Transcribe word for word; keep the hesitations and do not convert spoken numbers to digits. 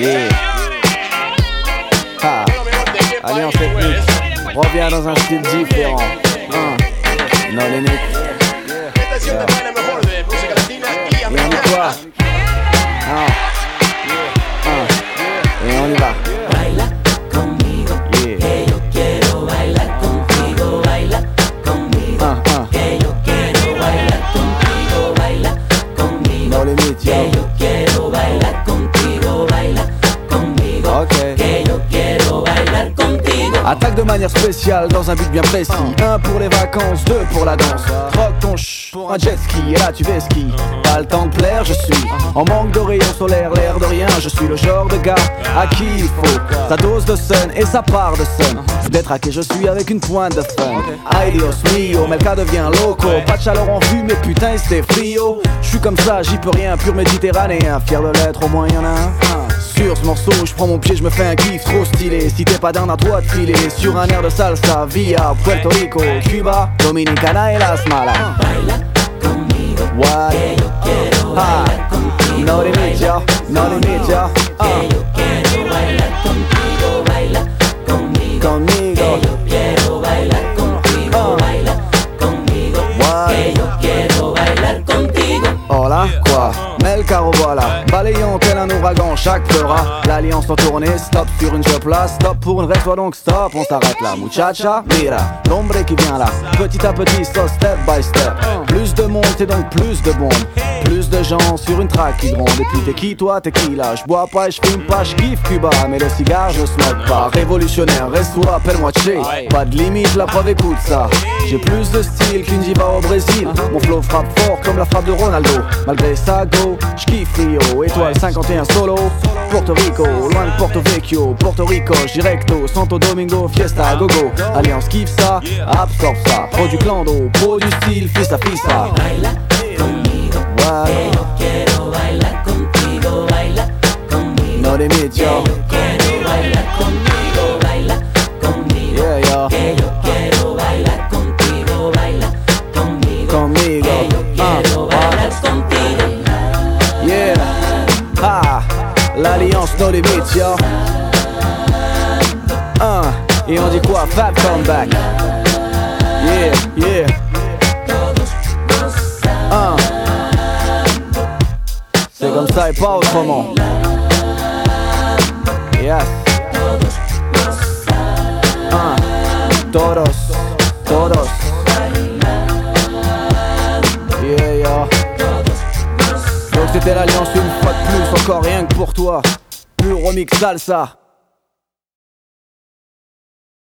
Yeah. Ha. Alliance ethnique revient dans un style différent. Uh. No limit. Yeah. Et on dit quoi? Ah. Uh. Et on y va. Baila conmigo, Yeah. que yo quiero bailar contigo. Baila conmigo, Uh, uh. que yo quiero bailar contigo. Baila conmigo, No limit, que yo. yo quiero bailar contigo. Baila conmigo, Ok. que yo quiero bailar contigo. Attaque de manière spéciale dans un but bien précis. Un pour les vacances, deux pour la danse. Rock ton ch pour un jet ski et là tu vais ski. Pas le temps de plaire, je suis en manque de rayons solaires, l'air de rien. Je suis le genre de gars à qui il faut sa dose de sun et sa part de sun. D'être à qui je suis avec une pointe de fun. Ay Dios mio, Melka devient loco. Pas de chaleur en vue mais putain c'est frio. Je suis comme ça, j'y peux rien, pur méditerranéen. Fier de l'être, au moins y'en a un. Sur ce morceau, je prends mon pied, je me fais un kiff trop stylé. Si t'es pas down à toi de filer sur un air de salsa via Puerto Rico, Cuba, Dominicana et Las Malas. Baila conmigo, What? que yo quiero Ah, bailar contigo. no limit, yo, no limit, yo. Ah, Que yo quiero bailar contigo. Baila conmigo, conmigo. que yo quiero bailar contigo. Ah. Baila conmigo, What? que yo quiero bailar contigo. Oh là, quoi? Melka revoilà, balayant tel un ouragan, chaque pleura. L'alliance en tournée, stop sur une job là, stop pour une reste, donc stop, on s'arrête là. Muchacha, mira, l'ombre qui vient là, petit à petit, so step by step. Plus de monde et donc plus de bombes, plus de gens sur une track qui grondent. Et puis t'es qui toi, t'es qui là? Je bois pas, je fume pas, je kiffe Cuba, mais le cigare je smoke pas. Révolutionnaire, reste-toi, appelle-moi Che. Pas de limite, la preuve écoute ça. J'ai plus de style qu'une diva au Brésil. Mon flow frappe fort comme la frappe de Ronaldo. Malgré ça, go, j'kiffe Rio. Étoile cinquante et un solo. Porto Rico, loin de Porto Vecchio. Porto Rico, directo, Santo Domingo, fiesta, gogo. Alliance kiffe ça, absorbe ça. Pro du clando, pro du style, fista fista. Baila conmigo, What? que yo quiero bailar contigo. Baila conmigo, No limit, que yo. yo quiero bailar contigo. Baila conmigo, Yeah, yo. que yo quiero bailar contigo. Baila conmigo, Conmigo. que yo quiero Ah, bailar contigo. yeah. Ah, l'alliance no limit, yo. Uh, et on dit quoi? Fab comeback. Yeah, yeah. Uh. C'est comme ça et pas autrement. Yes. Uh. Todos, todos. Yeah, yo. Donc c'était l'alliance une fois de plus, encore rien que pour toi. Pur remix salsa.